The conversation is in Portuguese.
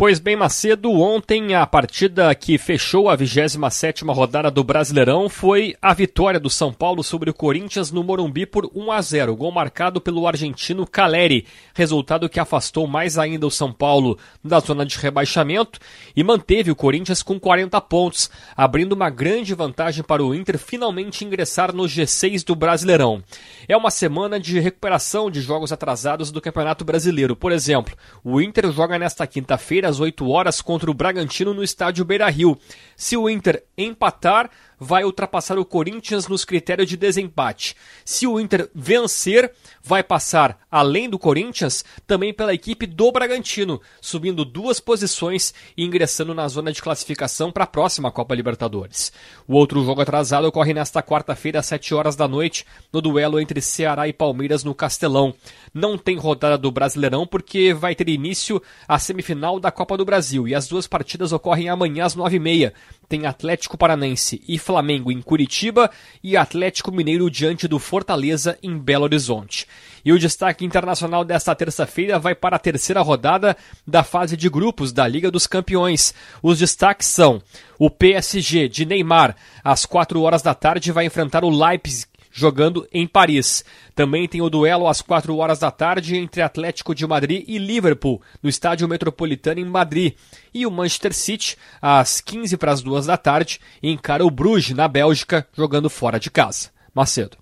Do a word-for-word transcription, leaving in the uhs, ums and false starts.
Pois bem, Macedo, ontem a partida que fechou a vigésima sétima rodada do Brasileirão foi a vitória do São Paulo sobre o Corinthians no Morumbi por um a zero, gol marcado pelo argentino Caleri, resultado que afastou mais ainda o São Paulo da zona de rebaixamento e manteve o Corinthians com quarenta pontos, abrindo uma grande vantagem para o Inter finalmente ingressar no G seis do Brasileirão. É uma semana de recuperação de jogos atrasados do Campeonato Brasileiro. Por exemplo, o Inter joga nesta quinta-feira às oito horas contra o Bragantino no estádio Beira-Rio. Se o Inter empatar, vai ultrapassar o Corinthians nos critérios de desempate. Se o Inter vencer, vai passar, além do Corinthians, também pela equipe do Bragantino, subindo duas posições e ingressando na zona de classificação para a próxima Copa Libertadores. O outro jogo atrasado ocorre nesta quarta-feira às sete horas da noite, no duelo entre Ceará e Palmeiras no Castelão. Não tem rodada do Brasileirão porque vai ter início a semifinal da Copa do Brasil e as duas partidas ocorrem amanhã às nove e meia. Tem Atlético Paranense e Flamengo em Curitiba e Atlético Mineiro diante do Fortaleza em Belo Horizonte. E o destaque internacional desta terça-feira vai para a terceira rodada da fase de grupos da Liga dos Campeões. Os destaques são o P S G de Neymar, às quatro horas da tarde vai enfrentar o Leipzig, jogando em Paris. Também tem o duelo às quatro horas da tarde entre Atlético de Madrid e Liverpool, no Estádio Metropolitano em Madrid. E o Manchester City, às quinze para as duas da tarde, encara o Bruges, na Bélgica, jogando fora de casa. Macedo.